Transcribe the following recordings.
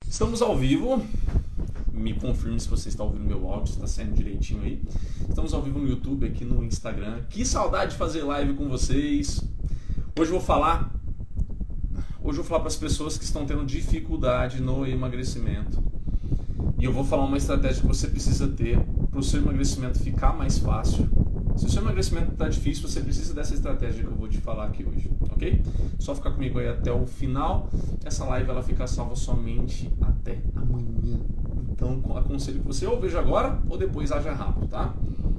Estamos ao vivo. Me confirme se você está ouvindo meu áudio, se está saindo direitinho aí. Estamos ao vivo no YouTube, aqui no Instagram. Que saudade de fazer live com vocês. Hoje eu vou falar para as pessoas que estão tendo dificuldade no emagrecimento. E eu vou falar uma estratégia que você precisa ter para o seu emagrecimento ficar mais fácil. Se o seu emagrecimento está difícil, você precisa dessa estratégia que eu vou te falar aqui hoje, ok? Só ficar comigo aí até o final. Essa live ela fica salva somente até amanhã. Então aconselho que você ou veja agora ou depois haja rápido, tá?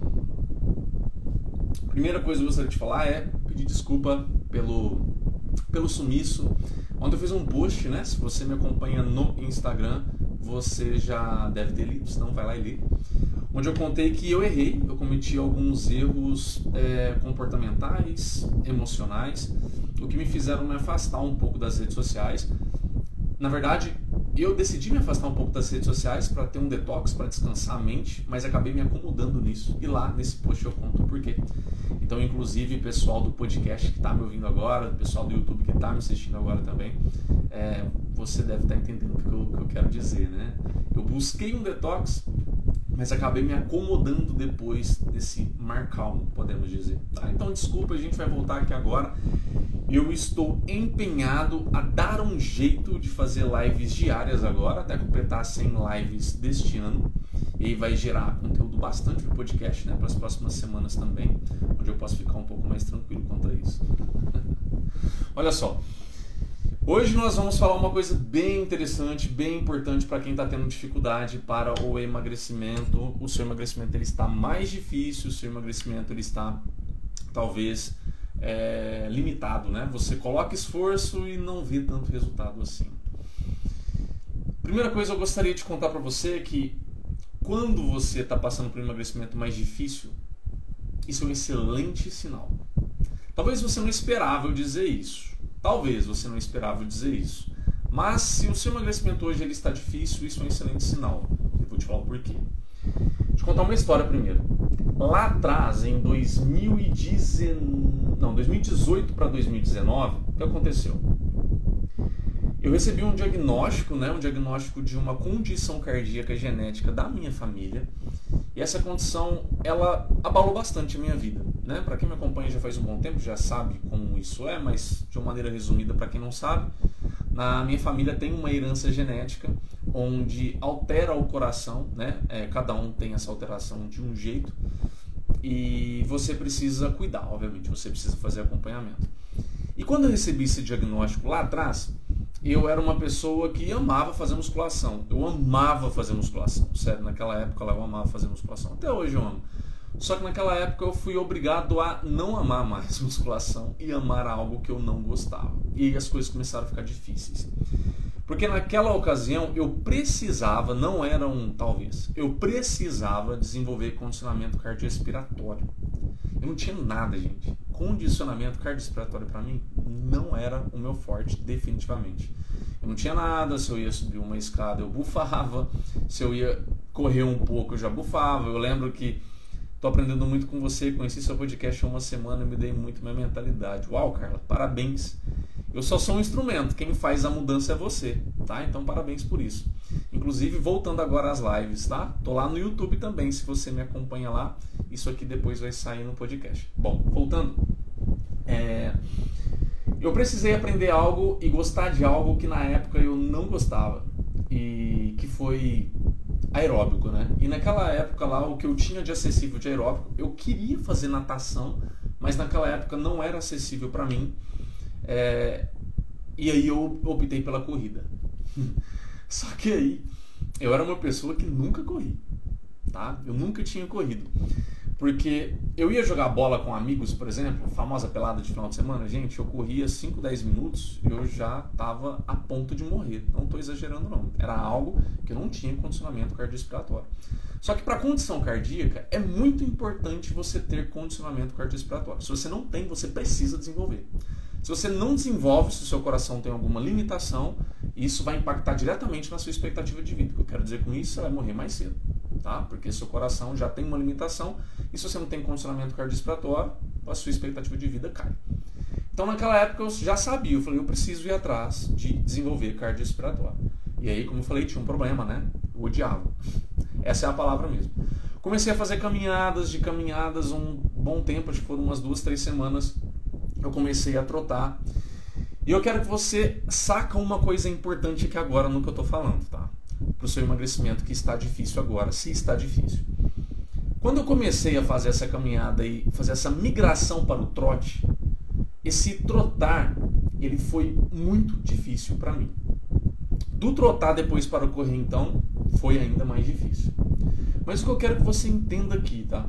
Primeira coisa que eu gostaria de falar é pedir desculpa pelo sumiço. Ontem eu fiz um post, né? Se você me acompanha no Instagram, você já deve ter lido, senão vai lá e lê. Onde eu contei que eu errei, eu cometi alguns erros comportamentais, emocionais, o que me fizeram me afastar um pouco das redes sociais. Na verdade, eu decidi me afastar um pouco das redes sociais para ter um detox, para descansar a mente, mas acabei me acomodando nisso. E lá nesse post eu conto o porquê. Então, inclusive, o pessoal do podcast que está me ouvindo agora, o pessoal do YouTube que está me assistindo agora também, você deve estar entendendo o que eu quero dizer, né? Eu busquei um detox, mas acabei me acomodando depois desse mar calmo, podemos dizer. Tá? Então, desculpa, a gente vai voltar aqui agora. Eu estou empenhado a dar um jeito de fazer lives diárias agora, até completar 100 lives deste ano. E aí vai gerar conteúdo bastante para o podcast, né, para as próximas semanas também, onde eu posso ficar um pouco mais tranquilo quanto a isso. Olha só, hoje nós vamos falar uma coisa bem interessante, bem importante para quem está tendo dificuldade para o emagrecimento. O seu emagrecimento ele está mais difícil, o seu emagrecimento ele está talvez limitado, né? Você coloca esforço e não vê tanto resultado assim. Primeira coisa eu gostaria de contar para você é que quando você está passando por um emagrecimento mais difícil, isso é um excelente sinal. Talvez você não esperava eu dizer isso. Talvez você não esperava eu dizer isso. Mas se o seu emagrecimento hoje ele está difícil, isso é um excelente sinal. Eu vou te falar o porquê. Deixa eu contar uma história primeiro. Lá atrás, em 2018 para 2019, o que aconteceu? Eu recebi um diagnóstico, né, um diagnóstico de uma condição cardíaca genética da minha família. E essa condição, ela abalou bastante a minha vida, né? Para quem me acompanha já faz um bom tempo, já sabe como isso é, mas de uma maneira resumida, para quem não sabe, na minha família tem uma herança genética onde altera o coração, né? Cada um tem essa alteração de um jeito e você precisa cuidar, obviamente, você precisa fazer acompanhamento. E quando eu recebi esse diagnóstico lá atrás, eu era uma pessoa que amava fazer musculação. Eu amava fazer musculação. Sério, naquela época eu amava fazer musculação. Até hoje eu amo. Só que naquela época eu fui obrigado a não amar mais musculação e amar algo que eu não gostava. E aí as coisas começaram a ficar difíceis. Porque naquela ocasião eu precisava, não era um talvez, eu precisava desenvolver condicionamento cardiorrespiratório. Eu não tinha nada, gente. Condicionamento cardiorrespiratório para mim não era o meu forte, definitivamente. Eu não tinha nada, se eu ia subir uma escada eu bufava, se eu ia correr um pouco eu já bufava. Eu lembro que estou aprendendo muito com você, conheci seu podcast há uma semana e me dei muito minha mentalidade. Uau, Carla, parabéns. Eu só sou um instrumento, quem faz a mudança é você, tá? Então parabéns por isso. Inclusive, voltando agora às lives, tá? Tô lá no YouTube também, se você me acompanha lá, isso aqui depois vai sair no podcast. Bom, voltando. Eu precisei aprender algo e gostar de algo que na época eu não gostava, e que foi aeróbico, né? E naquela época lá, o que eu tinha de acessível de aeróbico, eu queria fazer natação, mas naquela época não era acessível para mim. E aí eu optei pela corrida. Só que aí eu era uma pessoa que nunca corri, tá? Eu nunca tinha corrido. Porque eu ia jogar bola com amigos, por exemplo, a famosa pelada de final de semana, gente, eu corria 5, 10 minutos e eu já estava a ponto de morrer. Não estou exagerando não. Era algo que eu não tinha condicionamento cardiorrespiratório. Só que para condição cardíaca é muito importante você ter condicionamento cardiorrespiratório. Se você não tem, você precisa desenvolver. Se você não desenvolve, se o seu coração tem alguma limitação, isso vai impactar diretamente na sua expectativa de vida. O que eu quero dizer com isso, você vai morrer mais cedo, tá? Porque seu coração já tem uma limitação e se você não tem condicionamento cardiorrespiratório, a sua expectativa de vida cai. Então naquela época eu já sabia, eu falei, eu preciso ir atrás de desenvolver cardiorrespiratório. E aí, como eu falei, tinha um problema, né? Eu odiava. Essa é a palavra mesmo. Comecei a fazer caminhadas um bom tempo, acho que foram umas 2, 3 semanas. Eu comecei a trotar. E eu quero que você saca uma coisa importante aqui agora no que eu tô falando, tá? Pro seu emagrecimento que está difícil agora, se está difícil. Quando eu comecei a fazer essa caminhada e fazer essa migração para o trote, esse trotar, ele foi muito difícil para mim. Do trotar depois para o correr, então, foi ainda mais difícil. Mas o que eu quero que você entenda aqui, tá?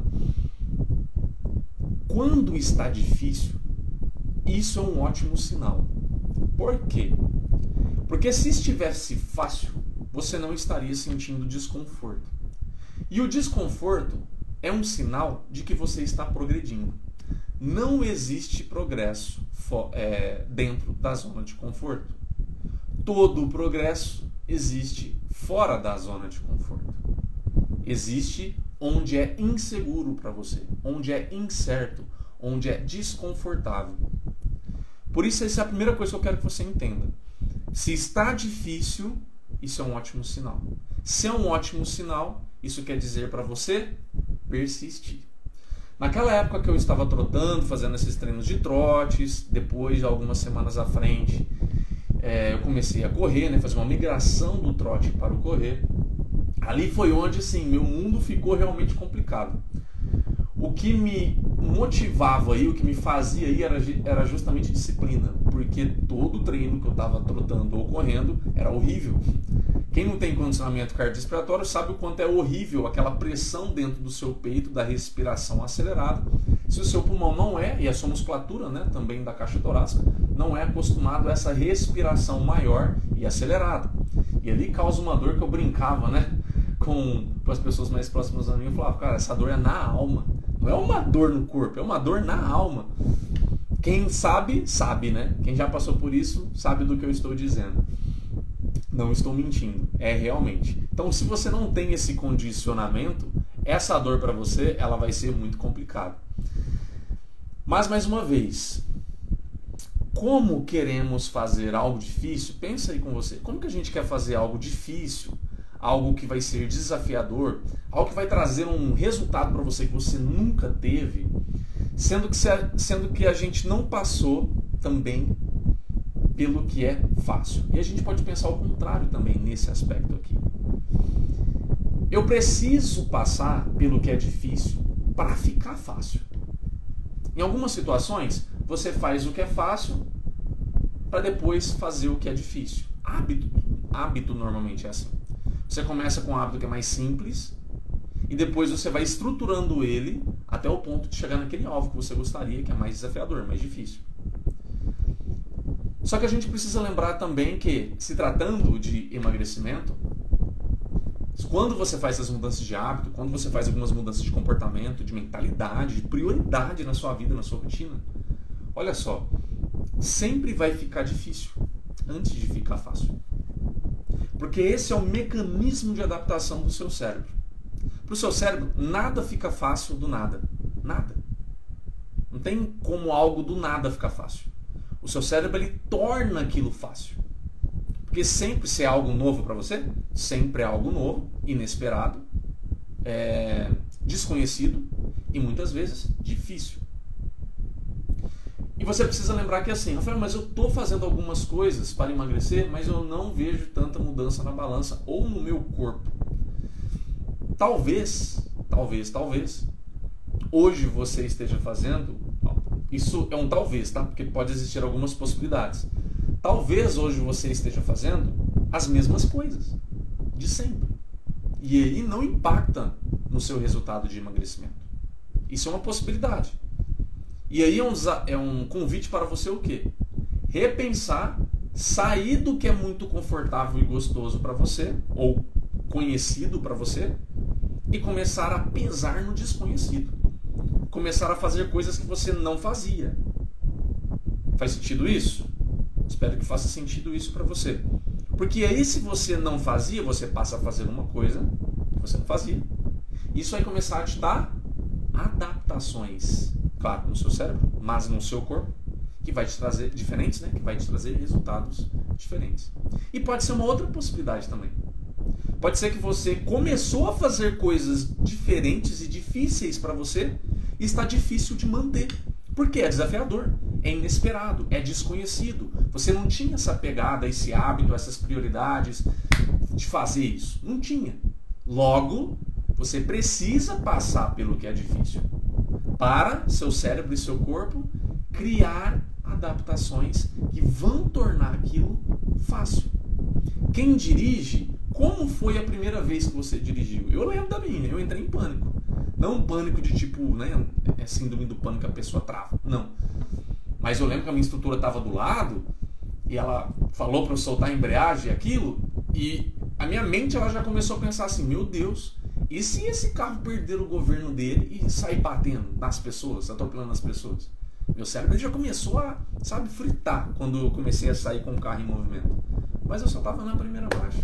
Quando está difícil, isso é um ótimo sinal. Por quê? Porque se estivesse fácil, você não estaria sentindo desconforto. E o desconforto é um sinal de que você está progredindo. Não existe progresso dentro da zona de conforto. Todo o progresso existe fora da zona de conforto. Existe onde é inseguro para você, onde é incerto, onde é desconfortável. Por isso, essa é a primeira coisa que eu quero que você entenda. Se está difícil, isso é um ótimo sinal. Se é um ótimo sinal, isso quer dizer para você persistir. Naquela época que eu estava trotando, fazendo esses treinos de trotes, depois de algumas semanas à frente, eu comecei a correr, né, fazer uma migração do trote para o correr. Ali foi onde assim, meu mundo ficou realmente complicado. O que me motivava aí, o que me fazia aí era justamente disciplina, porque todo treino que eu estava trotando ou correndo era horrível. Quem não tem condicionamento cardiorrespiratório sabe o quanto é horrível aquela pressão dentro do seu peito, da respiração acelerada. Se o seu pulmão não é, e a sua musculatura, né, também da caixa torácica, não é acostumado a essa respiração maior e acelerada. E ali causa uma dor que eu brincava, né, com as pessoas mais próximas a mim. Eu falava, cara, essa dor é na alma. Não é uma dor no corpo, é uma dor na alma. Quem sabe, sabe, né? Quem já passou por isso, sabe do que eu estou dizendo. Não estou mentindo, é realmente. Então, se você não tem esse condicionamento, essa dor para você, ela vai ser muito complicada. Mas, mais uma vez, como queremos fazer algo difícil? Pensa aí com você. Como que a gente quer fazer algo difícil? Algo que vai ser desafiador, algo que vai trazer um resultado para você que você nunca teve, sendo que a gente não passou também pelo que é fácil. E a gente pode pensar o contrário também nesse aspecto aqui. Eu preciso passar pelo que é difícil para ficar fácil. Em algumas situações, você faz o que é fácil para depois fazer o que é difícil. Hábito normalmente é assim. Você começa com um hábito que é mais simples e depois você vai estruturando ele até o ponto de chegar naquele alvo que você gostaria, que é mais desafiador, mais difícil. Só que a gente precisa lembrar também que, se tratando de emagrecimento, quando você faz essas mudanças de hábito, quando você faz algumas mudanças de comportamento, de mentalidade, de prioridade na sua vida, na sua rotina, olha só, sempre vai ficar difícil antes de ficar fácil. Porque esse é o mecanismo de adaptação do seu cérebro. Para o seu cérebro, nada fica fácil do nada. Nada. Não tem como algo do nada ficar fácil. O seu cérebro, ele torna aquilo fácil. Porque sempre, se é algo novo para você, sempre é algo novo, inesperado, desconhecido e muitas vezes difícil. E você precisa lembrar que assim, Rafael, mas eu estou fazendo algumas coisas para emagrecer, mas eu não vejo tanta mudança na balança ou no meu corpo. Talvez, hoje você esteja fazendo, isso é um talvez, tá? Porque pode existir algumas possibilidades. Talvez hoje você esteja fazendo as mesmas coisas, de sempre. E ele não impacta no seu resultado de emagrecimento. Isso é uma possibilidade. E aí é um convite para você o quê? Repensar, sair do que é muito confortável e gostoso para você, ou conhecido para você, e começar a pesar no desconhecido. Começar a fazer coisas que você não fazia. Faz sentido isso? Espero que faça sentido isso para você. Porque aí, se você não fazia, você passa a fazer uma coisa que você não fazia. Isso vai começar a te dar adaptações. Claro, no seu cérebro, mas no seu corpo, que vai te trazer diferentes, né? Que vai te trazer resultados diferentes. E pode ser uma outra possibilidade também. Pode ser que você começou a fazer coisas diferentes e difíceis para você e está difícil de manter. Porque é desafiador, é inesperado, é desconhecido. Você não tinha essa pegada, esse hábito, essas prioridades de fazer isso. Não tinha. Logo, você precisa passar pelo que é difícil para seu cérebro e seu corpo criar adaptações que vão tornar aquilo fácil. Quem dirige, como foi a primeira vez que você dirigiu? Eu lembro da minha, eu entrei em pânico. Não um pânico de tipo, né, síndrome do pânico, a pessoa trava. Não. Mas eu lembro que a minha instrutora estava do lado e ela falou para eu soltar a embreagem e aquilo, e a minha mente ela já começou a pensar assim, meu Deus, e se esse carro perder o governo dele e sair batendo nas pessoas, atropelando as pessoas? Meu cérebro já começou a, sabe, fritar quando eu comecei a sair com o carro em movimento. Mas eu só estava na primeira marcha.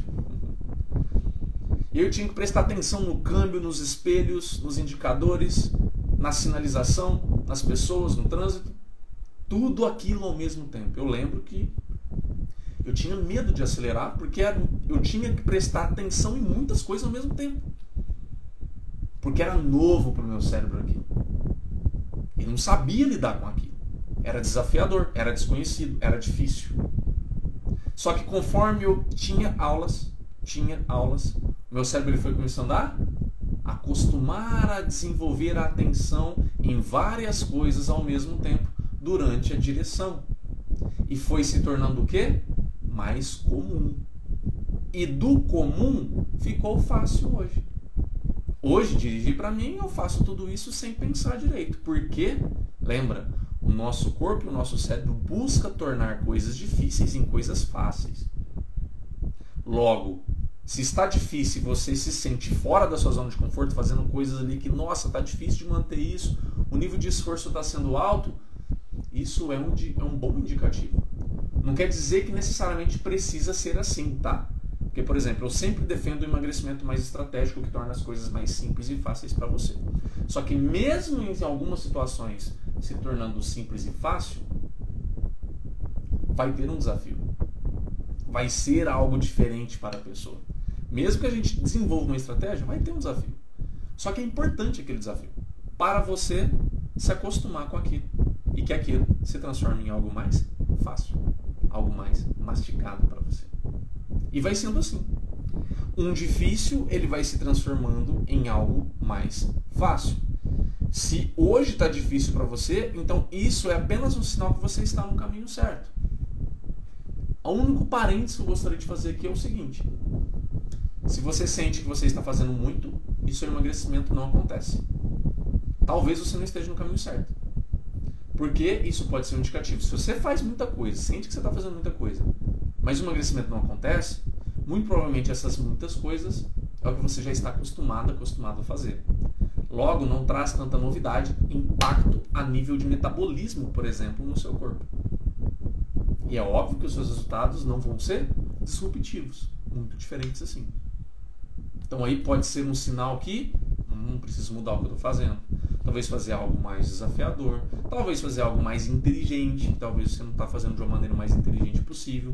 E eu tinha que prestar atenção no câmbio, nos espelhos, nos indicadores, na sinalização, nas pessoas, no trânsito. Tudo aquilo ao mesmo tempo. Eu lembro que eu tinha medo de acelerar porque eu tinha que prestar atenção em muitas coisas ao mesmo tempo. Porque era novo para o meu cérebro aquilo. Ele não sabia lidar com aquilo. Era desafiador, era desconhecido, era difícil. Só que conforme eu tinha aulas, meu cérebro ele foi começando a acostumar a desenvolver a atenção em várias coisas ao mesmo tempo durante a direção. E foi se tornando o quê? Mais comum. E do comum ficou fácil hoje. Hoje, dirigir para mim, eu faço tudo isso sem pensar direito. Porque, lembra, o nosso corpo e o nosso cérebro busca tornar coisas difíceis em coisas fáceis. Logo, se está difícil e você se sente fora da sua zona de conforto, fazendo coisas ali que, nossa, está difícil de manter isso, o nível de esforço está sendo alto, isso é um bom indicativo. Não quer dizer que necessariamente precisa ser assim, tá? Porque, por exemplo, eu sempre defendo o emagrecimento mais estratégico que torna as coisas mais simples e fáceis para você. Só que mesmo em algumas situações se tornando simples e fácil, vai ter um desafio. Vai ser algo diferente para a pessoa. Mesmo que a gente desenvolva uma estratégia, vai ter um desafio. Só que é importante aquele desafio para você se acostumar com aquilo e que aquilo se transforme em algo mais fácil, algo mais mastigado para você. E vai sendo assim. Um difícil, ele vai se transformando em algo mais fácil. Se hoje está difícil para você, então isso é apenas um sinal que você está no caminho certo. O único parênteses que eu gostaria de fazer aqui é o seguinte. Se você sente que você está fazendo muito, e seu emagrecimento não acontece. Talvez você não esteja no caminho certo. Porque isso pode ser um indicativo. Se você faz muita coisa, sente que você está fazendo muita coisa, mas o emagrecimento não acontece, muito provavelmente essas muitas coisas é o que você já está acostumado a fazer. Logo, não traz tanta novidade, impacto a nível de metabolismo, por exemplo, no seu corpo. E é óbvio que os seus resultados não vão ser disruptivos, muito diferentes assim. Então aí pode ser um sinal que preciso mudar o que eu estou fazendo. Talvez fazer algo mais desafiador, talvez fazer algo mais inteligente, talvez você não está fazendo de uma maneira mais inteligente possível.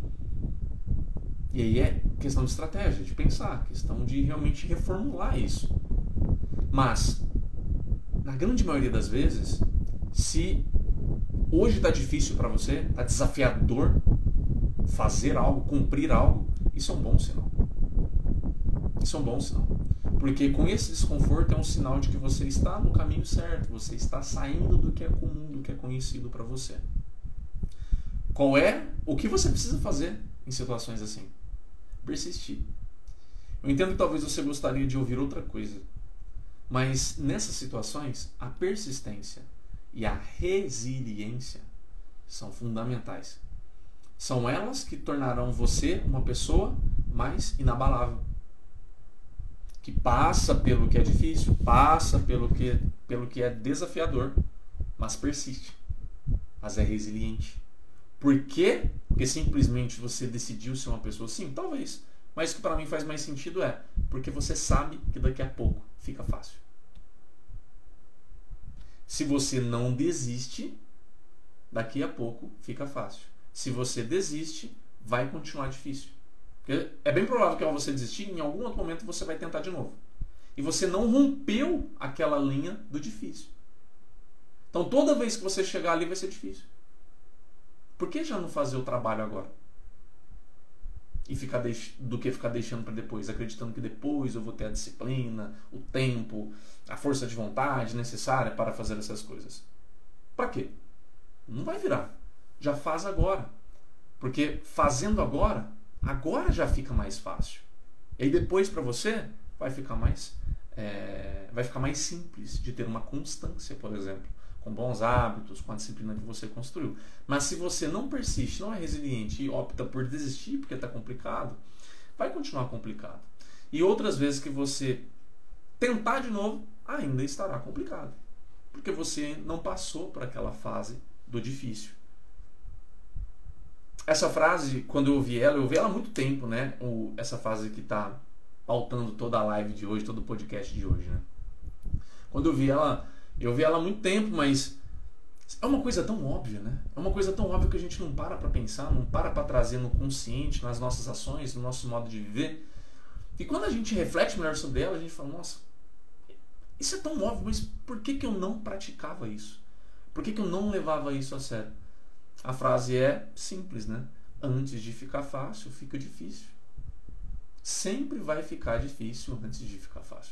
E aí é questão de estratégia, de pensar, questão de realmente reformular isso. Mas, na grande maioria das vezes, se hoje está difícil para você, está desafiador fazer algo, cumprir algo, isso é um bom sinal. Isso é um bom sinal. Porque com esse desconforto é um sinal de que você está no caminho certo, você está saindo do que é comum, do que é conhecido para você. O que você precisa fazer em situações assim? Persistir. Eu entendo que talvez você gostaria de ouvir outra coisa, mas nessas situações, a persistência e a resiliência são fundamentais. São elas que tornarão você uma pessoa mais inabalável. Que passa pelo que é difícil, passa pelo que é desafiador, mas persiste, mas é resiliente. Por quê? Porque simplesmente você decidiu ser uma pessoa assim? Talvez. Mas o que para mim faz mais sentido é porque você sabe que daqui a pouco fica fácil. Se você não desiste, daqui a pouco fica fácil. Se você desiste, vai continuar difícil. Porque é bem provável que ao você desistir, em algum outro momento você vai tentar de novo. E você não rompeu aquela linha do difícil. Então toda vez que você chegar ali vai ser difícil. Por que já não fazer o trabalho agora? E do que ficar deixando para depois, acreditando que depois eu vou ter a disciplina, o tempo, a força de vontade necessária para fazer essas coisas. Para quê? Não vai virar. Já faz agora. Porque fazendo agora já fica mais fácil. E aí depois para você vai ficar mais simples de ter uma constância, por exemplo, com bons hábitos, com a disciplina que você construiu. Mas se você não persiste, não é resiliente e opta por desistir porque está complicado, vai continuar complicado. E outras vezes que você tentar de novo, ainda estará complicado. Porque você não passou por aquela fase do difícil. Essa frase, quando eu ouvi ela há muito tempo, né? Essa frase que está pautando toda a live de hoje, todo o podcast de hoje, né? Quando eu vi ela há muito tempo, mas é uma coisa tão óbvia, né? É uma coisa tão óbvia que a gente não para pensar, não para trazer no consciente, nas nossas ações, no nosso modo de viver. E quando a gente reflete melhor sobre ela, a gente fala, nossa, isso é tão óbvio, mas por que eu não praticava isso? Por que eu não levava isso a sério? A frase é simples, né? Antes de ficar fácil, fica difícil. Sempre vai ficar difícil antes de ficar fácil.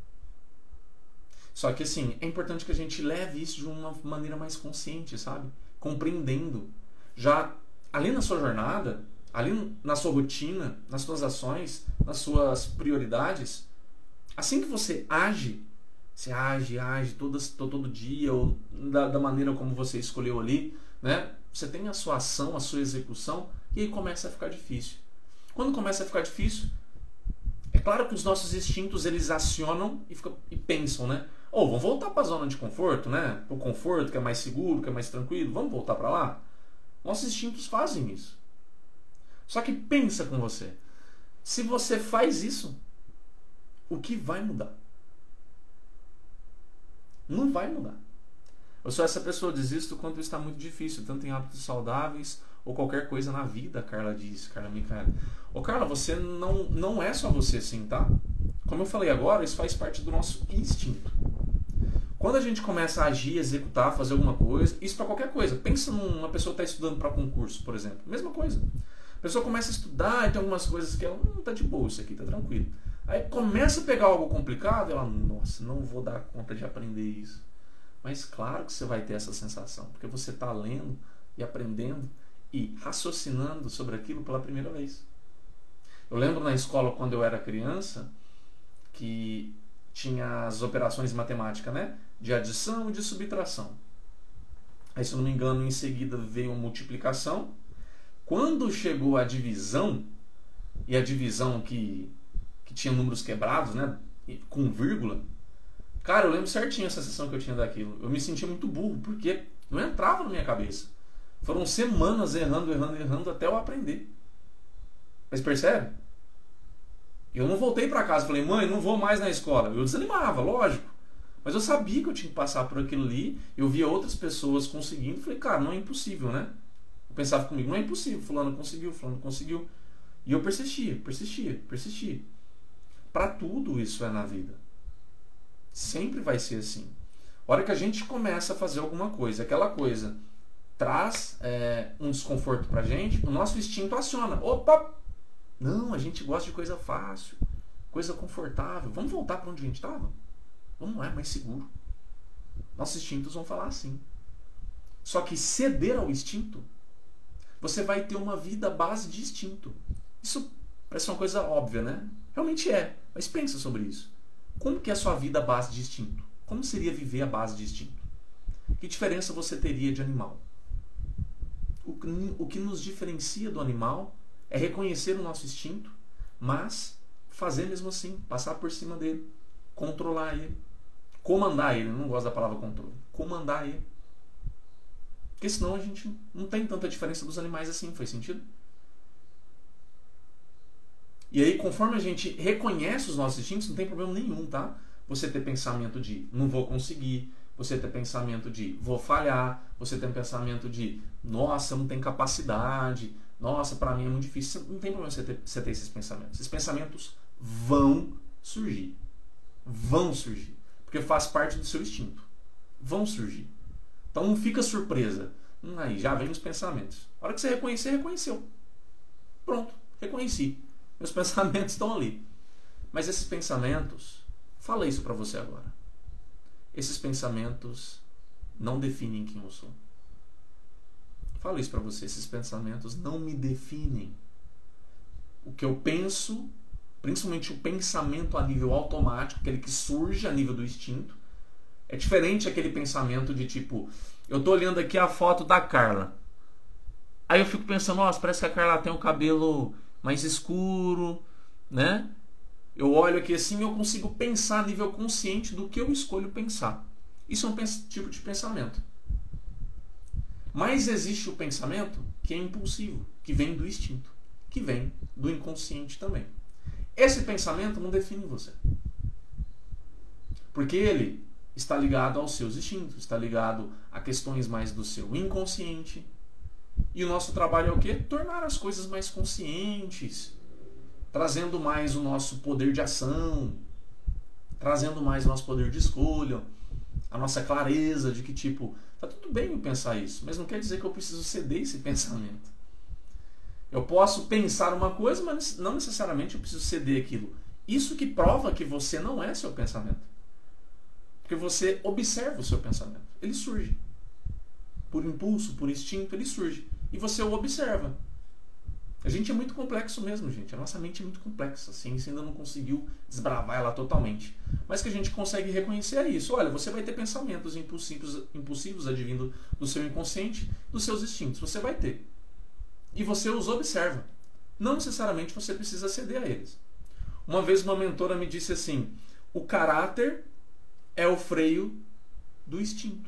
Só que assim, é importante que a gente leve isso de uma maneira mais consciente, sabe? Compreendendo. Já ali na sua jornada, ali na sua rotina, nas suas ações, nas suas prioridades, assim que você age todo dia, ou da maneira como você escolheu ali, né? Você tem a sua ação, a sua execução, e aí começa a ficar difícil. Quando começa a ficar difícil, é claro que os nossos instintos, eles acionam e pensam, né? Vamos voltar para a zona de conforto, né? O conforto, que é mais seguro, que é mais tranquilo, vamos voltar para lá? Nossos instintos fazem isso. Só que pensa com você. Se você faz isso, o que vai mudar? Não vai mudar. Eu sou essa pessoa, desisto quando está muito difícil, tanto em hábitos saudáveis ou qualquer coisa na vida, Carla disse, Carla Micaela. Carla, você não é só você assim, tá? Como eu falei agora, isso faz parte do nosso instinto. Quando a gente começa a agir, executar, fazer alguma coisa, isso para qualquer coisa. Pensa numa pessoa que está estudando para concurso, por exemplo. Mesma coisa. A pessoa começa a estudar e tem algumas coisas que ela, tá de boa, isso aqui tá tranquilo. Aí começa a pegar algo complicado e ela, nossa, não vou dar conta de aprender isso. Mas claro que você vai ter essa sensação, porque você está lendo e aprendendo e raciocinando sobre aquilo pela primeira vez. Eu lembro na escola, quando eu era criança, que tinha as operações de matemática, né? De adição e de subtração. Aí, se eu não me engano, em seguida veio a multiplicação. Quando chegou a divisão, e a divisão que tinha números quebrados, né? Com vírgula, cara, eu lembro certinho a sensação que eu tinha daquilo. Eu me sentia muito burro, porque não entrava na minha cabeça. Foram semanas errando, até eu aprender. Mas percebe? Eu não voltei para casa e falei, mãe, não vou mais na escola. Eu desanimava, lógico. Mas eu sabia que eu tinha que passar por aquilo ali. Eu via outras pessoas conseguindo. Falei, cara, não é impossível, né? Eu pensava comigo, não é impossível. Fulano conseguiu. E eu persistia. Para tudo isso é na vida. Sempre vai ser assim. A hora que a gente começa a fazer alguma coisa, aquela coisa traz um desconforto pra gente, o nosso instinto aciona. Opa! Não, a gente gosta de coisa fácil, coisa confortável. Vamos voltar para onde a gente estava? Vamos lá, é mais seguro. Nossos instintos vão falar assim. Só que ceder ao instinto, você vai ter uma vida à base de instinto. Isso parece uma coisa óbvia, né? Realmente é. Mas pensa sobre isso. Como que é a sua vida à base de instinto? Como seria viver à base de instinto? Que diferença você teria de animal? O que nos diferencia do animal é reconhecer o nosso instinto, mas fazer mesmo assim, passar por cima dele, controlar ele, comandar ele. Eu não gosto da palavra controle. Comandar ele. Porque senão a gente não tem tanta diferença dos animais assim, faz sentido? E aí, conforme a gente reconhece os nossos instintos, não tem problema nenhum, tá? Você ter pensamento de não vou conseguir, você ter pensamento de vou falhar, você ter pensamento de nossa, eu não tenho capacidade, Nossa, para mim é muito difícil. Não tem problema você ter esses pensamentos. Esses pensamentos vão surgir. Vão surgir. Porque faz parte do seu instinto. Vão surgir. Então não fica surpresa. Aí já vem os pensamentos. A hora que você reconhecer, reconheceu. Pronto, reconheci. Meus pensamentos estão ali. Mas esses pensamentos, fala isso para você agora. Esses pensamentos não definem quem eu sou. Fala isso para você. Esses pensamentos não me definem. O que eu penso, principalmente o pensamento a nível automático, aquele que surge a nível do instinto, é diferente daquele pensamento de tipo, eu tô olhando aqui a foto da Carla. Aí eu fico pensando, nossa, parece que a Carla tem um cabelo mais escuro, né? Eu olho aqui assim e eu consigo pensar a nível consciente do que eu escolho pensar. Isso é um tipo de pensamento. Mas existe o pensamento que é impulsivo, que vem do instinto, que vem do inconsciente também. Esse pensamento não define você. Porque ele está ligado aos seus instintos, está ligado a questões mais do seu inconsciente. E o nosso trabalho é o quê? Tornar as coisas mais conscientes, trazendo mais o nosso poder de ação, trazendo mais o nosso poder de escolha, a nossa clareza de que tipo, tá tudo bem eu pensar isso, mas não quer dizer que eu preciso ceder esse pensamento. Eu posso pensar uma coisa, mas não necessariamente eu preciso ceder aquilo. Isso que prova que você não é seu pensamento. Porque você observa o seu pensamento. Ele surge. Por impulso, por instinto, ele surge. E você o observa. A gente é muito complexo mesmo, gente. A nossa mente é muito complexa. A ciência ainda não conseguiu desbravar ela totalmente. Mas que a gente consegue reconhecer é isso. Olha, você vai ter pensamentos impulsivos advindo do seu inconsciente, dos seus instintos. Você vai ter. E você os observa. Não necessariamente você precisa ceder a eles. Uma vez uma mentora me disse assim, o caráter é o freio do instinto.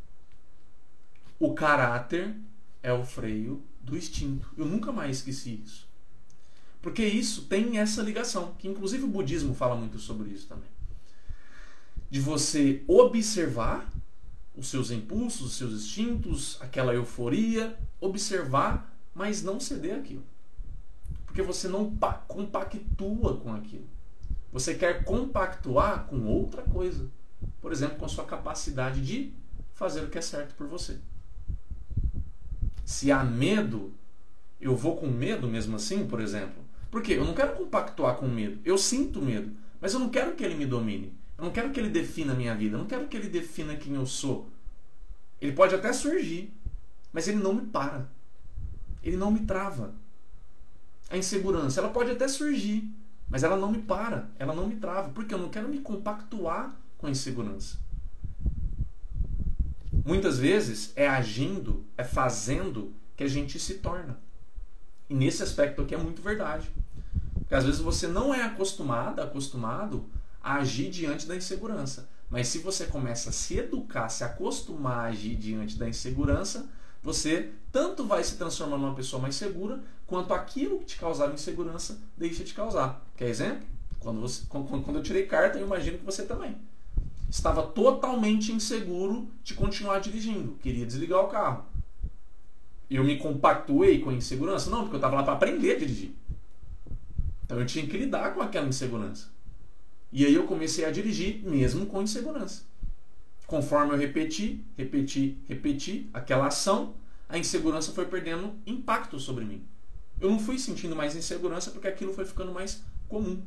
O caráter é o freio do instinto. Eu nunca mais esqueci isso. Porque isso tem essa ligação, que inclusive o budismo fala muito sobre isso também. De você observar os seus impulsos, os seus instintos, aquela euforia, observar, mas não ceder aquilo. Porque você não compactua com aquilo. Você quer compactuar com outra coisa. Por exemplo, com a sua capacidade de fazer o que é certo por você. Se há medo, eu vou com medo mesmo assim, por exemplo. Por quê? Eu não quero compactuar com medo. Eu sinto medo, mas eu não quero que ele me domine. Eu não quero que ele defina a minha vida. Eu não quero que ele defina quem eu sou. Ele pode até surgir, mas ele não me para. Ele não me trava. A insegurança, ela pode até surgir, mas ela não me para. Ela não me trava. Porque eu não quero me compactuar com a insegurança. Muitas vezes é agindo, é fazendo que a gente se torna. E nesse aspecto aqui é muito verdade. Porque às vezes você não é acostumado a agir diante da insegurança. Mas se você começa a se educar, se acostumar a agir diante da insegurança, você tanto vai se transformar numa pessoa mais segura, quanto aquilo que te causava insegurança deixa de causar. Quer exemplo? Quando eu tirei carta, eu imagino que você também. Estava totalmente inseguro de continuar dirigindo. Queria desligar o carro. Eu me compactuei com a insegurança? Não, porque eu estava lá para aprender a dirigir. Então eu tinha que lidar com aquela insegurança. E aí eu comecei a dirigir mesmo com insegurança. Conforme eu repeti aquela ação, a insegurança foi perdendo impacto sobre mim. Eu não fui sentindo mais insegurança porque aquilo foi ficando mais comum.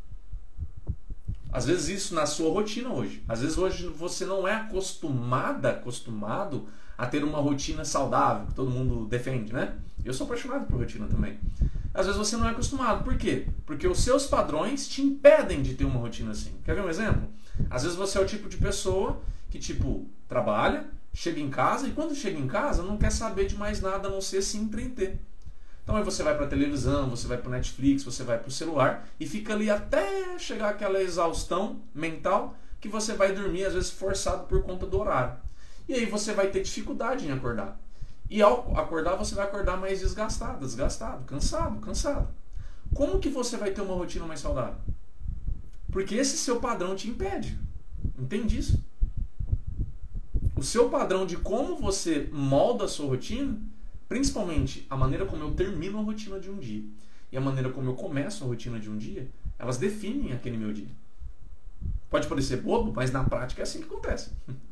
Às vezes isso na sua rotina hoje. Às vezes hoje você não é acostumado a ter uma rotina saudável, que todo mundo defende, né? Eu sou apaixonado por rotina também. Às vezes você não é acostumado. Por quê? Porque os seus padrões te impedem de ter uma rotina assim. Quer ver um exemplo? Às vezes você é o tipo de pessoa que, trabalha, chega em casa e quando chega em casa não quer saber de mais nada a não ser se entreter. Então aí você vai para a televisão, você vai para o Netflix, você vai para o celular e fica ali até chegar aquela exaustão mental que você vai dormir, às vezes forçado por conta do horário. E aí você vai ter dificuldade em acordar. E ao acordar, você vai acordar mais desgastado, cansado. Como que você vai ter uma rotina mais saudável? Porque esse seu padrão te impede. Entende isso? O seu padrão de como você molda a sua rotina Principalmente a maneira como eu termino a rotina de um dia e a maneira como eu começo a rotina de um dia, elas definem aquele meu dia. Pode parecer bobo, mas na prática é assim que acontece.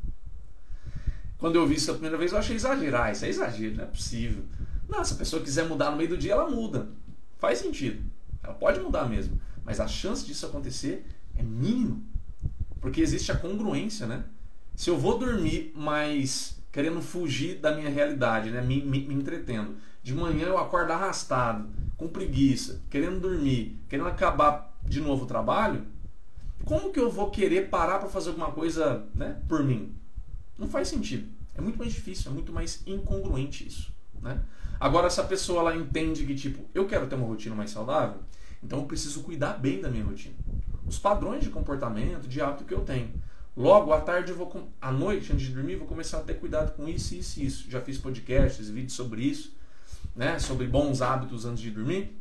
Quando eu vi isso a primeira vez, eu achei exagero. Ah, isso é exagero, não é possível. Não, se a pessoa quiser mudar no meio do dia, ela muda. Faz sentido. Ela pode mudar mesmo. Mas a chance disso acontecer é mínima. Porque existe a congruência, né? Se eu vou dormir, mas querendo fugir da minha realidade, né? Me entretendo. De manhã eu acordo arrastado, com preguiça, querendo dormir, querendo acabar de novo o trabalho, como que eu vou querer parar para fazer alguma coisa, né, por mim? Não faz sentido. É muito mais difícil, é muito mais incongruente isso, né? Agora, se a pessoa ela entende que, tipo, eu quero ter uma rotina mais saudável, então eu preciso cuidar bem da minha rotina. Os padrões de comportamento, de hábito que eu tenho. Logo, à tarde, à noite, antes de dormir, vou começar a ter cuidado com isso, isso e isso. Já fiz podcasts, vídeos sobre isso, né? Sobre bons hábitos antes de dormir.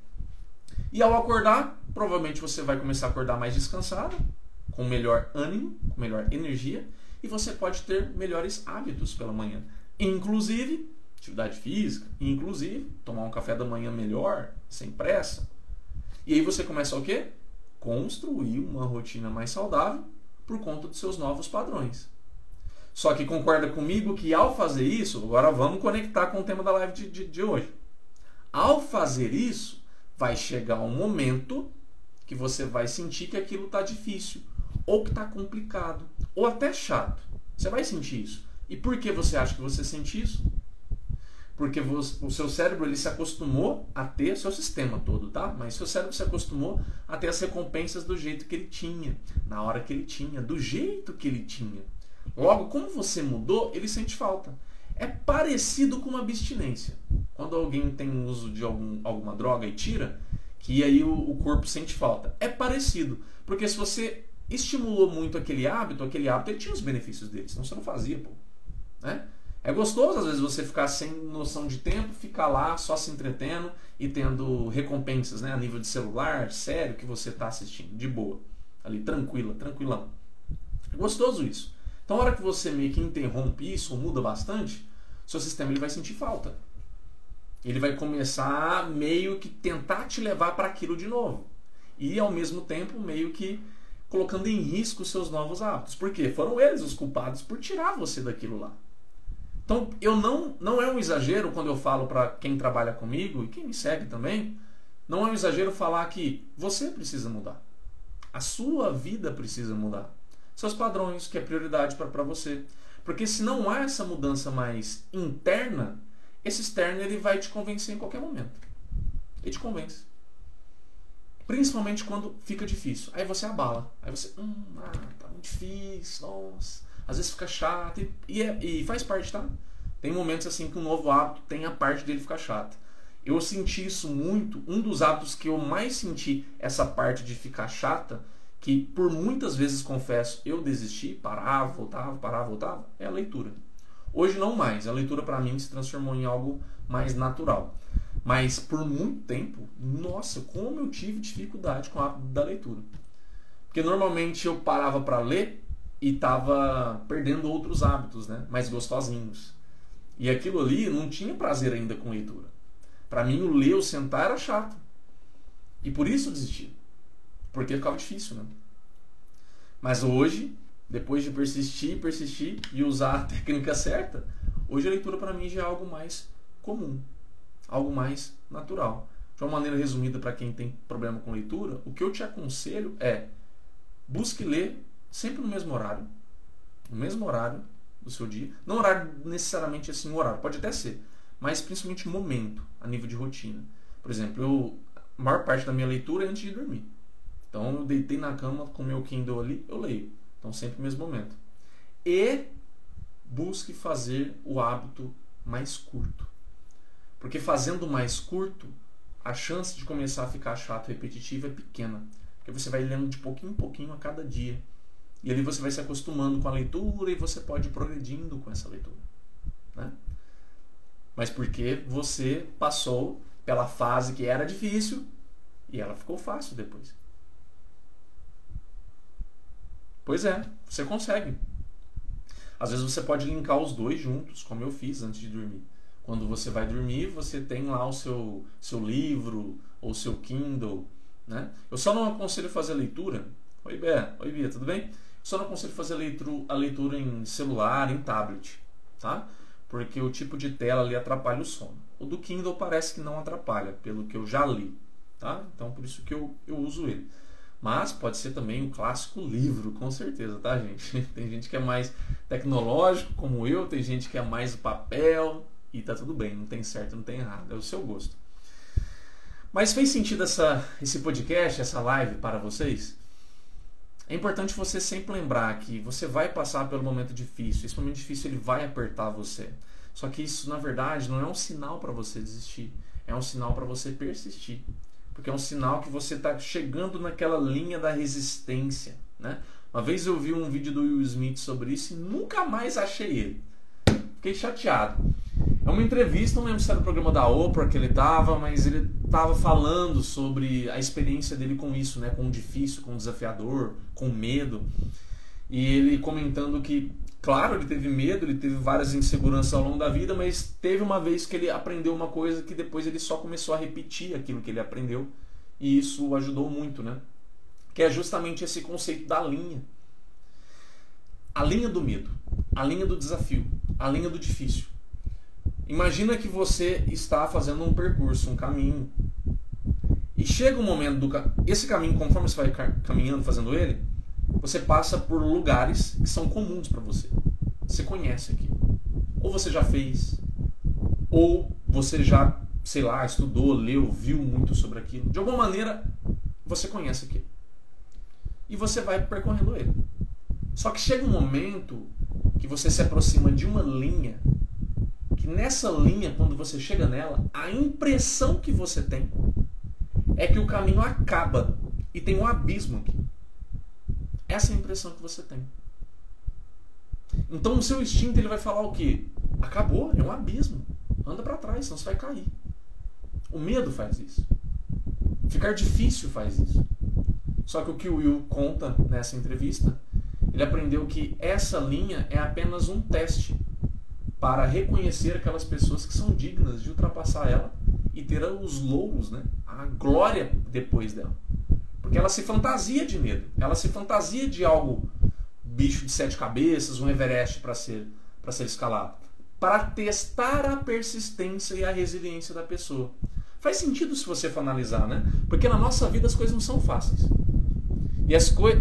E ao acordar, provavelmente você vai começar a acordar mais descansado, com melhor ânimo, com melhor energia, e você pode ter melhores hábitos pela manhã. Inclusive, atividade física, inclusive, tomar um café da manhã melhor, sem pressa. E aí você começa o quê? Construir uma rotina mais saudável por conta dos seus novos padrões. Só que concorda comigo que ao fazer isso, agora vamos conectar com o tema da live de hoje. Ao fazer isso, vai chegar um momento que você vai sentir que aquilo está difícil, ou que está complicado, ou até chato. Você vai sentir isso. E por que você acha que você sente isso? Porque o seu cérebro ele se acostumou a ter, seu sistema todo, tá? Mas seu cérebro se acostumou a ter as recompensas do jeito que ele tinha, na hora que ele tinha, do jeito que ele tinha. Logo, como você mudou, ele sente falta. É parecido com uma abstinência. Quando alguém tem uso de alguma droga e tira, que aí o corpo sente falta. É parecido, porque se você estimulou muito aquele hábito ele tinha os benefícios dele, senão você não fazia, pô. Né? É gostoso, às vezes, você ficar sem noção de tempo, ficar lá só se entretendo e tendo recompensas, né, a nível de celular, sério, que você está assistindo, de boa. Ali, tranquilão. É gostoso isso. Então, a hora que você meio que interrompe isso, ou muda bastante, seu sistema ele vai sentir falta. Ele vai começar meio que tentar te levar para aquilo de novo. E, ao mesmo tempo, meio que colocando em risco os seus novos hábitos. Por quê? Foram eles os culpados por tirar você daquilo lá. Então, não é um exagero quando eu falo para quem trabalha comigo e quem me segue também, não é um exagero falar que você precisa mudar. A sua vida precisa mudar. Seus padrões, que é prioridade para você. Porque se não há essa mudança mais interna, esse externo ele vai te convencer em qualquer momento. Ele te convence. Principalmente quando fica difícil. Aí você abala. Aí você, tá muito difícil, nossa. Às vezes fica chato e faz parte, tá? Tem momentos assim que um novo hábito tem a parte dele ficar chato. Eu senti isso muito. Um dos hábitos que eu mais senti essa parte de ficar chata, que por muitas vezes, confesso, eu desisti, parava, voltava, é a leitura. Hoje não mais. A leitura para mim se transformou em algo mais natural. Mas por muito tempo, nossa, como eu tive dificuldade com o hábito da leitura. Porque normalmente eu parava para ler e estava perdendo outros hábitos, né, mais gostosinhos. E aquilo ali não tinha prazer ainda com leitura. Para mim, o ler, o sentar era chato. E por isso eu desisti. Porque ficava difícil, né? Mas hoje, depois de persistir e usar a técnica certa, hoje a leitura para mim já é algo mais comum. Algo mais natural. De uma maneira resumida, para quem tem problema com leitura, o que eu te aconselho é busque ler sempre no mesmo horário do seu dia. Não horário necessariamente assim, horário, pode até ser, mas principalmente momento, a nível de rotina. Por exemplo, a maior parte da minha leitura é antes de dormir. Então eu deitei na cama com o meu Kindle ali, eu leio. Então sempre no mesmo momento. E busque fazer o hábito mais curto. Porque fazendo mais curto, a chance de começar a ficar chato e repetitivo é pequena. Porque você vai lendo de pouquinho em pouquinho a cada dia. E ali você vai se acostumando com a leitura e você pode ir progredindo com essa leitura. Né? Mas porque você passou pela fase que era difícil e ela ficou fácil depois. Pois é, você consegue. Às vezes você pode linkar os dois juntos, como eu fiz antes de dormir. Quando você vai dormir, você tem lá o seu livro ou o seu Kindle, né? Eu só não aconselho fazer leitura. Oi, Bia, tudo bem? Só não aconselho fazer a leitura em celular, em tablet, tá? Porque o tipo de tela ali atrapalha o sono. O do Kindle parece que não atrapalha, pelo que eu já li, tá? Então por isso que eu uso ele. Mas pode ser também um clássico livro, com certeza, tá, gente? Tem gente que é mais tecnológico, como eu, tem gente que é mais papel, e tá tudo bem, não tem certo, não tem errado, é o seu gosto. Mas fez sentido esse podcast, essa live para vocês? É importante você sempre lembrar que você vai passar pelo momento difícil. Esse momento difícil ele vai apertar você. Só que isso, na verdade, não é um sinal para você desistir. É um sinal para você persistir. Porque é um sinal que você está chegando naquela linha da resistência, né? Uma vez eu vi um vídeo do Will Smith sobre isso e nunca mais achei ele. Fiquei chateado. É uma entrevista, não lembro se era no programa da Oprah que ele estava, mas ele estava falando sobre a experiência dele com isso, né? Com o difícil, com o desafiador, com o medo. E ele comentando que, claro, ele teve medo, ele teve várias inseguranças ao longo da vida, mas teve uma vez que ele aprendeu uma coisa que depois ele só começou a repetir aquilo que ele aprendeu. E isso o ajudou muito, né? Que é justamente esse conceito da linha. A linha do medo, a linha do desafio, a linha do difícil. Imagina que você está fazendo um percurso, um caminho. E chega um momento esse caminho, conforme você vai caminhando, fazendo ele, você passa por lugares que são comuns para você. Você conhece aqui. Ou você já fez, ou você já, sei lá, estudou, leu, viu muito sobre aquilo. De alguma maneira, você conhece aquilo. E você vai percorrendo ele. Só que chega um momento que você se aproxima de uma linha, que nessa linha, quando você chega nela, a impressão que você tem é que o caminho acaba e tem um abismo aqui. Essa é a impressão que você tem. Então o seu instinto ele vai falar o quê? Acabou, é um abismo. Anda para trás, senão você vai cair. O medo faz isso. Ficar difícil faz isso. Só que o que o Will conta nessa entrevista, ele aprendeu que essa linha é apenas um teste para reconhecer aquelas pessoas que são dignas de ultrapassar ela e ter os louros, né? A glória depois dela. Porque ela se fantasia de medo, ela se fantasia de algo, bicho de 7 cabeças, um Everest para ser escalado, para testar a persistência e a resiliência da pessoa. Faz sentido se você for analisar, né? Porque na nossa vida as coisas não são fáceis. E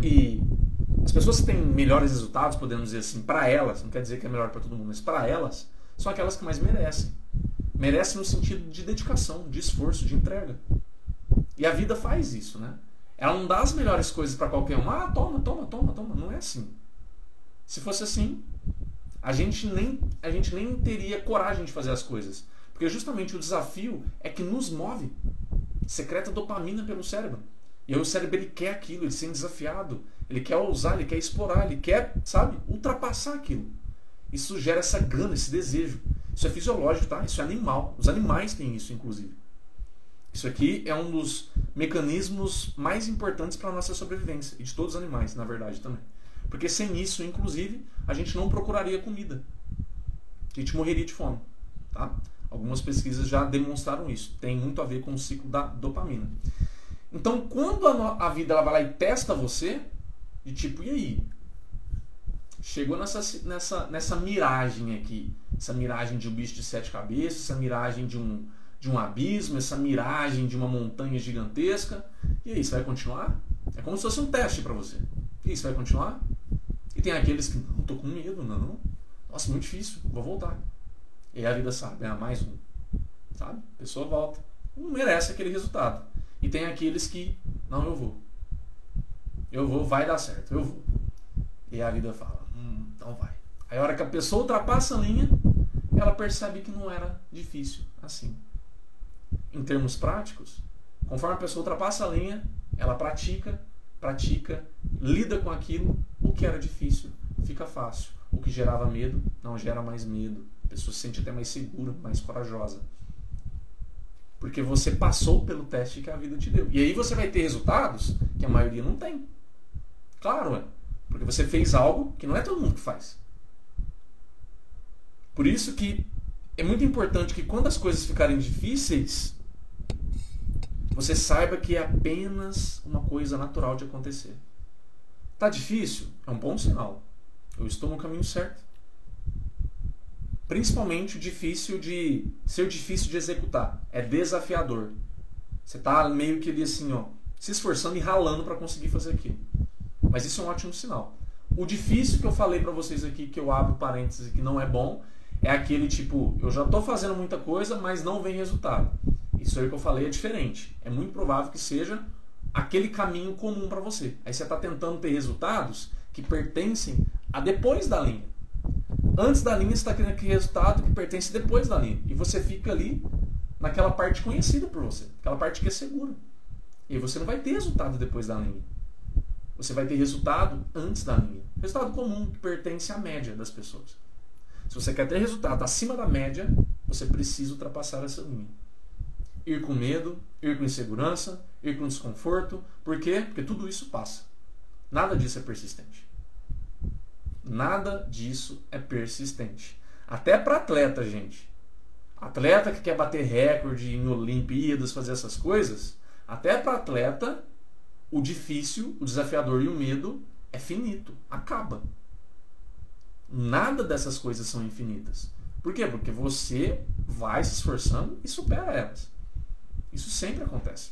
as pessoas que têm melhores resultados, podemos dizer assim, para elas, não quer dizer que é melhor para todo mundo, mas para elas, são aquelas que mais merecem. Merecem no sentido de dedicação, de esforço, de entrega. E a vida faz isso, né? Ela não dá as melhores coisas para qualquer um. Ah, toma. Não é assim. Se fosse assim, a gente nem teria coragem de fazer as coisas. Porque justamente o desafio é que nos move. Secreta dopamina pelo cérebro. E aí o cérebro ele quer aquilo, ele se sente desafiado. Ele quer ousar, ele quer explorar, ele quer, sabe, ultrapassar aquilo. Isso gera essa gana, esse desejo. Isso é fisiológico, tá? Isso é animal. Os animais têm isso, inclusive. Isso aqui é um dos mecanismos mais importantes para a nossa sobrevivência. E de todos os animais, na verdade, também. Porque sem isso, inclusive, a gente não procuraria comida. A gente morreria de fome. Tá? Algumas pesquisas já demonstraram isso. Tem muito a ver com o ciclo da dopamina. Então, quando a vida ela vai lá e testa você, de tipo, e aí? Chegou nessa miragem aqui. Essa miragem de um bicho de 7 cabeças, essa miragem de um abismo, essa miragem de uma montanha gigantesca. E aí, você vai continuar? É como se fosse um teste para você. E aí, você vai continuar? E tem aqueles que, não, tô com medo, não. Nossa, muito difícil, vou voltar. E aí a vida sabe, mais um. Sabe? A pessoa volta. Não merece aquele resultado. E tem aqueles que, não, eu vou. Eu vou, vai dar certo, eu vou. E a vida fala, então vai. Aí a hora que a pessoa ultrapassa a linha, ela percebe que não era difícil assim. Em termos práticos, conforme a pessoa ultrapassa a linha, ela pratica, lida com aquilo, o que era difícil fica fácil. O que gerava medo, não gera mais medo. A pessoa se sente até mais segura, mais corajosa. Porque você passou pelo teste que a vida te deu. E aí você vai ter resultados que a maioria não tem. Claro, é. Porque você fez algo que não é todo mundo que faz. Por isso que é muito importante que quando as coisas ficarem difíceis, você saiba que é apenas uma coisa natural de acontecer. Tá difícil? É um bom sinal. Eu estou no caminho certo. Principalmente ser difícil de executar. É desafiador. Você tá meio que ali assim, ó, se esforçando e ralando para conseguir fazer aquilo. Mas isso é um ótimo sinal. O difícil que eu falei para vocês aqui, que eu abro parênteses, que não é bom, é aquele tipo, eu já estou fazendo muita coisa, mas não vem resultado. Isso aí que eu falei é diferente. É muito provável que seja aquele caminho comum para você. Aí você está tentando ter resultados que pertencem a depois da linha. Antes da linha você está querendo aquele resultado que pertence depois da linha. E você fica ali naquela parte conhecida por você. Aquela parte que é segura. E aí você não vai ter resultado depois da linha. Você vai ter resultado antes da linha. Resultado comum que pertence à média das pessoas. Se você quer ter resultado acima da média, você precisa ultrapassar essa linha. Ir com medo, ir com insegurança, ir com desconforto. Por quê? Porque tudo isso passa. Nada disso é persistente. Nada disso é persistente. Até para atleta, gente. Atleta que quer bater recorde em Olimpíadas, fazer essas coisas, até para atleta, o difícil, o desafiador e o medo é finito. Acaba. Nada dessas coisas são infinitas. Por quê? Porque você vai se esforçando e supera elas. Isso sempre acontece.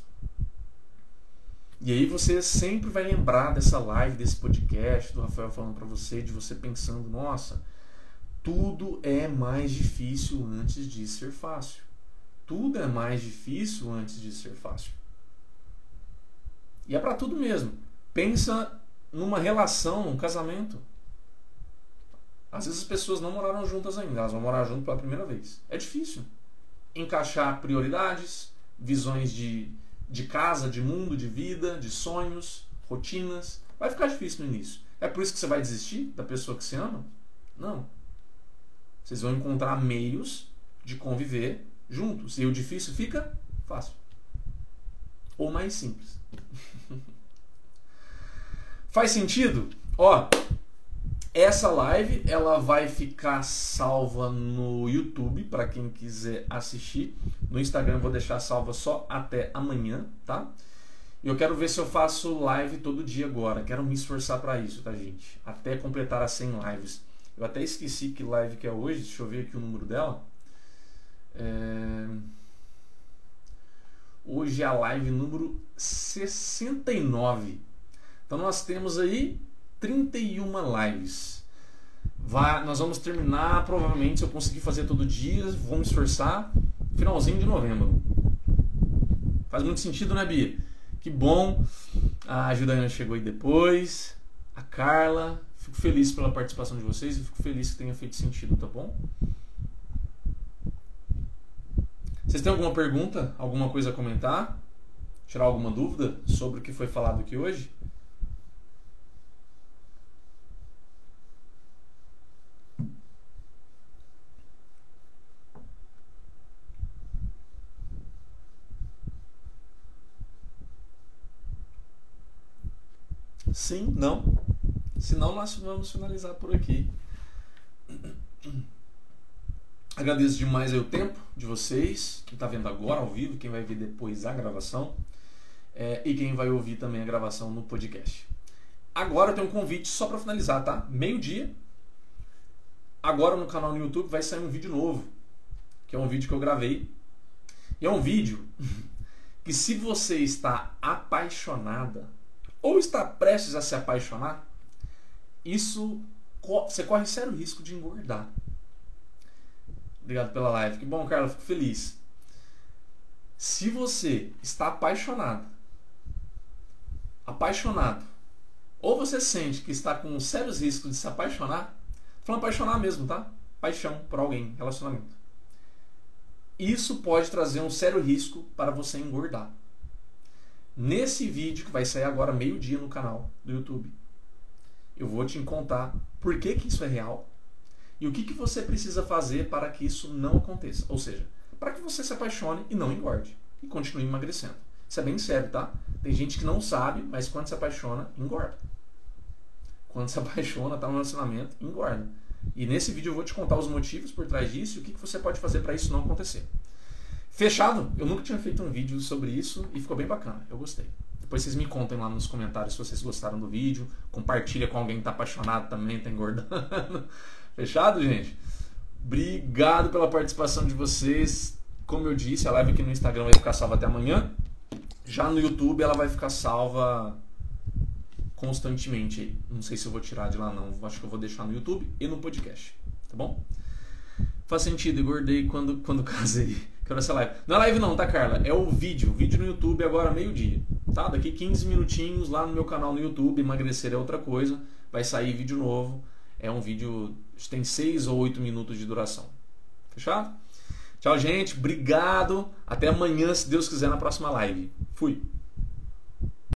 E aí você sempre vai lembrar dessa live, desse podcast, do Rafael falando para você, de você pensando, nossa, tudo é mais difícil antes de ser fácil. Tudo é mais difícil antes de ser fácil. E é para tudo mesmo. Pensa numa relação, num casamento. Às vezes as pessoas não moraram juntas ainda, elas vão morar juntas pela primeira vez. É difícil encaixar prioridades, visões de casa, de mundo, de vida, de sonhos, rotinas. Vai ficar difícil no início. É por isso que você vai desistir da pessoa que você ama? Não. Vocês vão encontrar meios de conviver juntos. E o difícil fica fácil. Ou mais simples. Faz sentido? Ó, essa live ela vai ficar salva no YouTube para quem quiser assistir. No Instagram eu vou deixar salva só até amanhã, tá? E eu quero ver se eu faço live todo dia agora. Quero me esforçar para isso, tá, gente? Até completar as 100 lives. Eu até esqueci que live que é hoje. Deixa eu ver aqui o número dela. Hoje é a live número 69. Então nós temos aí 31 lives. Nós vamos terminar, provavelmente, se eu conseguir fazer todo dia, vou me esforçar, finalzinho de novembro. Faz muito sentido, né, Bia? Que bom. A Juliana chegou aí depois. A Carla. Fico feliz pela participação de vocês e fico feliz que tenha feito sentido, tá bom? Vocês têm alguma pergunta? Alguma coisa a comentar? Tirar alguma dúvida sobre o que foi falado aqui hoje? Sim, não. Senão nós vamos finalizar por aqui. Agradeço demais aí o tempo de vocês, quem está vendo agora ao vivo, quem vai ver depois a gravação, e quem vai ouvir também a gravação no podcast. Agora eu tenho um convite só para finalizar, tá? Meio-dia. Agora no canal no YouTube vai sair um vídeo novo, que é um vídeo que eu gravei. E é um vídeo que, se você está apaixonada ou está prestes a se apaixonar, você corre sério risco de engordar. Obrigado pela live. Que bom, Carla, fico feliz. Se você está apaixonado, ou você sente que está com sérios riscos de se apaixonar, falando apaixonar mesmo, tá? Paixão por alguém, relacionamento. Isso pode trazer um sério risco para você engordar. Nesse vídeo que vai sair agora meio-dia no canal do YouTube, eu vou te contar por que isso é real e o que você precisa fazer para que isso não aconteça. Ou seja, para que você se apaixone e não engorde e continue emagrecendo. Isso é bem sério, tá? Tem gente que não sabe, mas quando se apaixona, engorda. Quando se apaixona, tá no relacionamento, engorda. E nesse vídeo eu vou te contar os motivos por trás disso e o que você pode fazer para isso não acontecer. Fechado? Eu nunca tinha feito um vídeo sobre isso e ficou bem bacana. Eu gostei. Depois vocês me contem lá nos comentários se vocês gostaram do vídeo. Compartilha com alguém que tá apaixonado também, tá engordando. Fechado, gente? Obrigado pela participação de vocês. Como eu disse, a live aqui no Instagram vai ficar salva até amanhã. Já no YouTube ela vai ficar salva constantemente. Não sei se eu vou tirar de lá não. Acho que eu vou deixar no YouTube e no podcast. Tá bom? Faz sentido, engordei quando casei. Quero essa live. Não é live não, tá, Carla? É o vídeo. O vídeo no YouTube agora meio-dia. Tá? Daqui 15 minutinhos lá no meu canal no YouTube. Emagrecer é outra coisa. Vai sair vídeo novo. É um vídeo... tem 6 ou 8 minutos de duração. Fechado? Tchau, gente. Obrigado. Até amanhã, se Deus quiser, na próxima live. Fui.